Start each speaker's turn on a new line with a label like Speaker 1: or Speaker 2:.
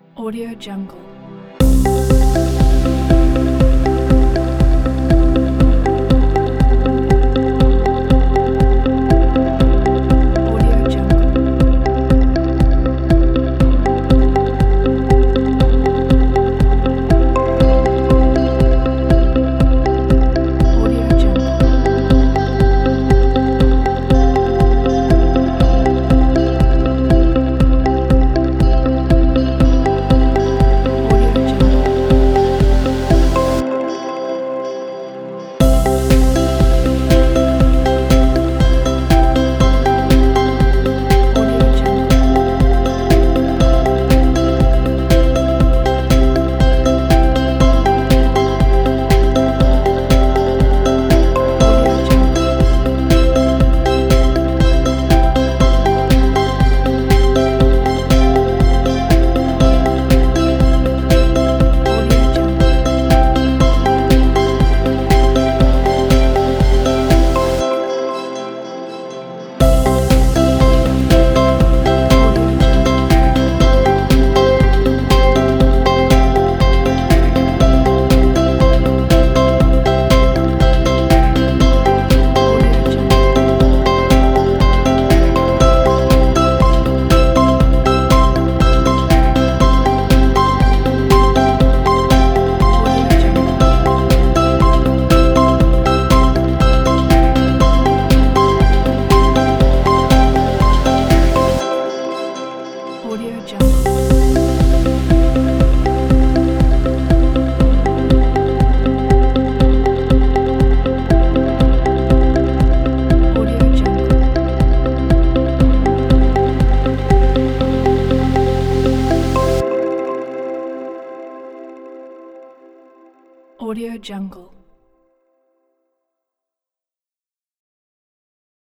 Speaker 1: Audio Jungle. Audio Jungle. Audio Jungle. Audio Jungle. Audio Jungle. Audio Jungle. Audio Jungle. Audio Jungle. Audio Jungle. Audio Jungle. Audio Jungle. Audio Jungle. Audio Jungle.